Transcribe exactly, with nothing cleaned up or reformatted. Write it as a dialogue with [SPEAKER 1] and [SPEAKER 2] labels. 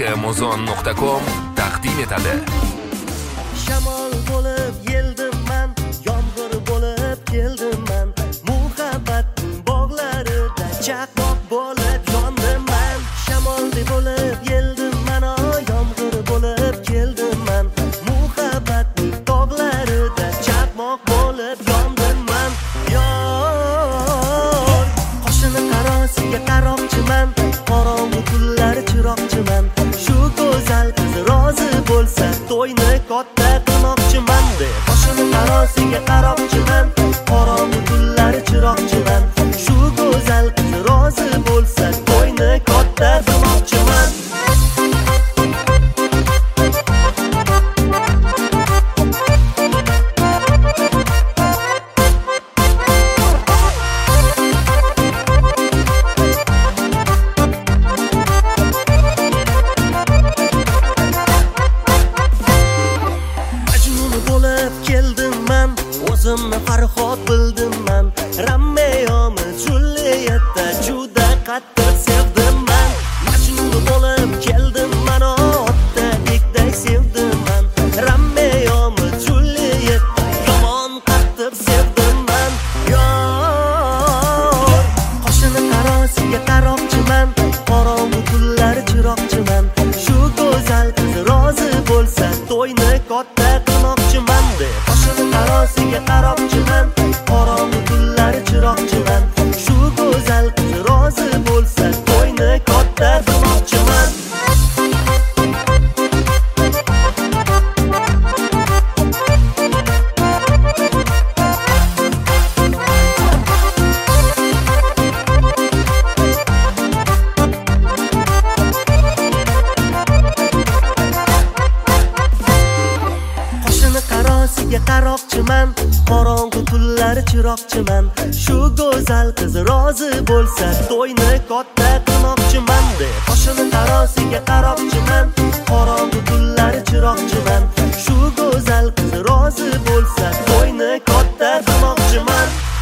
[SPEAKER 1] muzon nuqta com taqdim etadi.
[SPEAKER 2] Shamol bo'lib yeldim man, yomg'ir bo'lib keldim man, muhabbatning bog'larida chaqmoq bo'lib yondim man. Shamol bo'lib yeldim man, yomg'ir bo'lib keldim man, muhabbatning tog'larida chaqmoq bo'lib yondim man. Yor qoshini qarosiga qaroqchiman, qorong'u kunlar chiroqchiman. Shu go'zal qiz rozi bo'lsa to'yni katta qilmoqchiman deb qoshini qarosiga qaroqchiman, qorong'u kunlar chiroqchiman. Shu go'zal qiz rozi bo'lsa to'yni katta qilmoqchiman. O'zimni Farhod bildim man, Rommeomi Julietta juda qattiq sevdim man. Majnun bo'lib keldim man, otdagidek sevdim man. Rommeomi Julietta yomon qattiq sevdim man. Yor qoshini qarosiga qaroqchiman, qorong'u kunlar chiroqchiman. Shu go'zal qiz rozi bo'lsa to'yni katta qilmoqchiman deb qoshini qarosiga qaroqchiman, qorong'u kunlar chiroqchiman. Shu go'zal qiz rozi bo'lsa to'yni katta qilmoqchiman. Qaroqchiman, qorong'u kunlar chiroqchiman. Shu go'zal qiz rozi bo'lsa to'yni katta qilmoqchiman deb qoshini qarosiga qaroqchiman, qorong'u kunlar chiroqchiman. Shu go'zal qiz rozi bo'lsa to'yni katta qilmoqchiman.